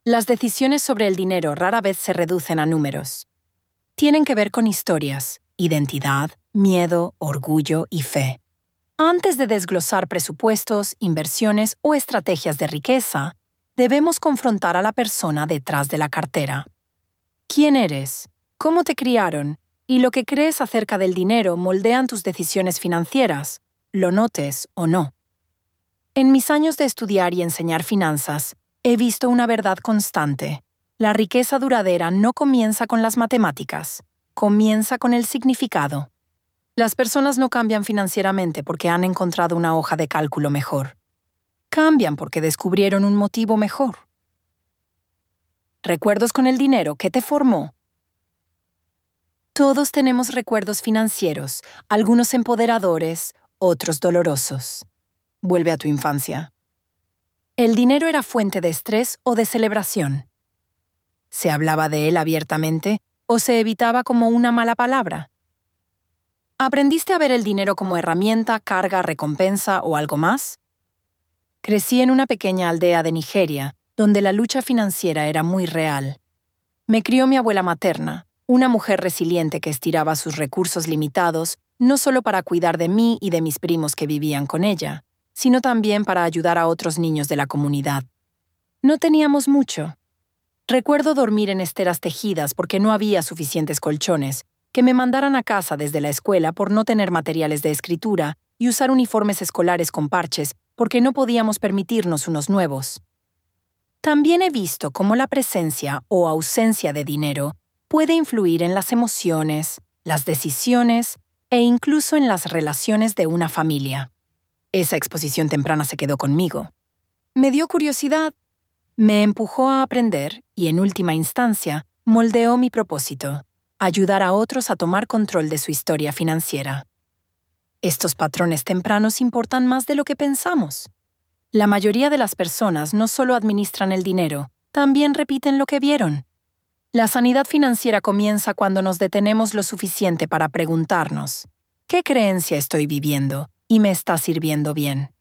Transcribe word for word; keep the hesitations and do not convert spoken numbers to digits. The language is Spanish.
Las decisiones sobre el dinero rara vez se reducen a números. Tienen que ver con historias, identidad, miedo, orgullo y fe. Antes de desglosar presupuestos, inversiones o estrategias de riqueza, debemos confrontar a la persona detrás de la cartera. ¿Quién eres? ¿Cómo te criaron? Y lo que crees acerca del dinero moldean tus decisiones financieras, lo notes o no. En mis años de estudiar y enseñar finanzas, he visto una verdad constante. La riqueza duradera no comienza con las matemáticas, comienza con el significado. Las personas no cambian financieramente porque han encontrado una hoja de cálculo mejor. Cambian porque descubrieron un motivo mejor. ¿Recuerdos con el dinero que te formó? Todos tenemos recuerdos financieros, algunos empoderadores, otros dolorosos. Vuelve a tu infancia. El dinero era fuente de estrés o de celebración. ¿Se hablaba de él abiertamente o se evitaba como una mala palabra? ¿Aprendiste a ver el dinero como herramienta, carga, recompensa o algo más? Crecí en una pequeña aldea de Nigeria, donde la lucha financiera era muy real. Me crió mi abuela materna, una mujer resiliente que estiraba sus recursos limitados no solo para cuidar de mí y de mis primos que vivían con ella, sino también para ayudar a otros niños de la comunidad. No teníamos mucho. Recuerdo dormir en esteras tejidas porque no había suficientes colchones, que me mandaran a casa desde la escuela por no tener materiales de escritura y usar uniformes escolares con parches porque no podíamos permitirnos unos nuevos. También he visto cómo la presencia o ausencia de dinero puede influir en las emociones, las decisiones e incluso en las relaciones de una familia. Esa exposición temprana se quedó conmigo. Me dio curiosidad, me empujó a aprender y, en última instancia, moldeó mi propósito: ayudar a otros a tomar control de su historia financiera. Estos patrones tempranos importan más de lo que pensamos. La mayoría de las personas no solo administran el dinero, también repiten lo que vieron. La sanidad financiera comienza cuando nos detenemos lo suficiente para preguntarnos: ¿qué creencia estoy viviendo y me está sirviendo bien?